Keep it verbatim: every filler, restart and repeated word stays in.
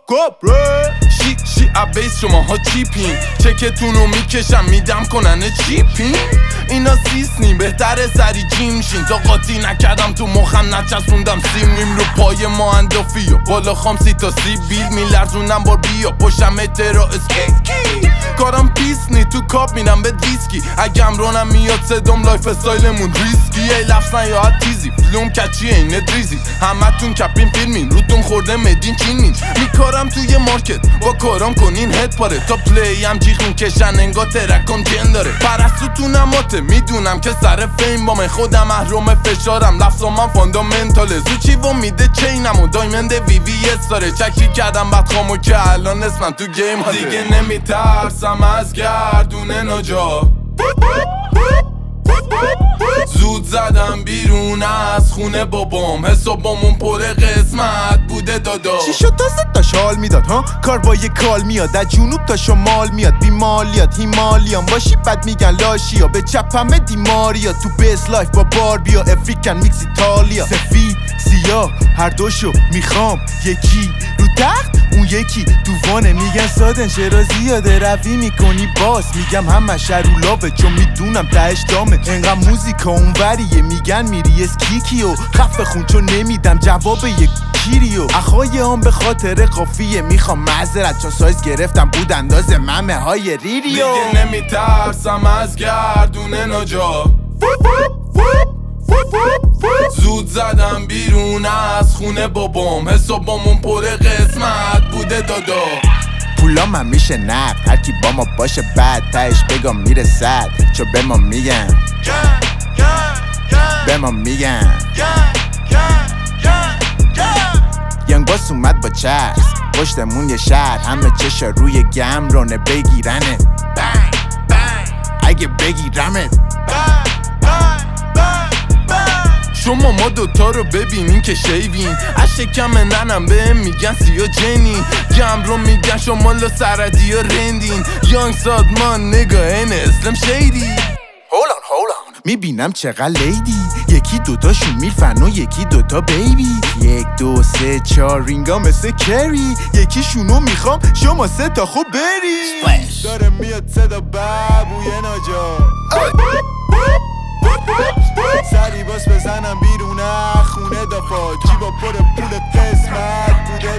کبره شی شی ابیس شماها چیپین چکتونو میکشم میدم کنن چیپین اینا سیسنی بهتره سری جیم شین تا قاطی نکردم تو مخم نچسوندم سیمیم رو پای ما اندافی و بالا خام سی تا سی بیل میلرزونم بار بیا پشم اترا اسکیکی کارم پیسنی تو کاب میرم به دیسکی اگم رونم میاد صدام لایف استایلمون ریسکی ای لفظن یا حد تیزی فلوم کچیه اینه دریزی همه تون کپین فیلمین روتون خورده مدین چینین میکارم توی مارکت با کارام کنین هد پاره تا پلی هم جیغ میکشن انگا ترکام جن داره پرستو تو نماته میدونم که سر فیم با من خودم محروم فشارم لفظام من فاندامنتاله زوچی و میده چینم و دایمند وی وی اس داره چکی کردم بعد خامو که الان اسمم تو گیم هاده دیگه نمیترسم از گردونه نجا زود زدم بیرون از خونه بابام حسابامون پر قسمت بوده دادا چی شد تا ست تا شال میداد ها کار با یه کال میاد از جنوب تا شمال میاد بیمالیات هیمالیان باشی بد میگن لاشیا به چپ همه دیماریا تو بیس لایف با بار بیا افریکن میکس ایتالیا سفید سیاه هر دوشو میخوام یکی رو تخت اون یکی دوانه میگن سادن چرا زیاده روی میکنی باس میگم همه شرولاوه چون میدونم تهش دامه انقدر موزیکا اونوریه میگن میری اسکیکیو خفه خون چون نمیدم جواب یک کیریو اخوای هم به خاطر قافیه میخوام معذرت چون سایز گرفتم بود انداز ممه های ریریو دیگه نمیترسم از گردونه نجا زود زدم بیرون از خونه بابام حسابامون پر قسمت بوده دادا پولام هم میشه نقد هرکی با ما باشه بعد تهش بگم میره صد چو به ما میگن به ما میگن ینگ باس اومد با چرس پشتمون یه شهر همه چشا روی گمرانه بگیرنه اگه بگیرمت شما ما دوتا رو ببینین که شیوین از شکم ننم بهم میگن سیا جنین گم رو میگن شما لا سردی و رندین یانگ سادمان نگاه این اسلم شیدی هولان هولان میبینم چقدر لیدی یکی دوتاشون میرفن و یکی دوتا بیبی یک دو سه چار رینگا مثل کری یکیشونو میخوام شما سه تا خوب بری داره میاد صدا بابوی ناجا سری باس بزنم بیرونه خونه دافا جیبا پر پول قسمت بوده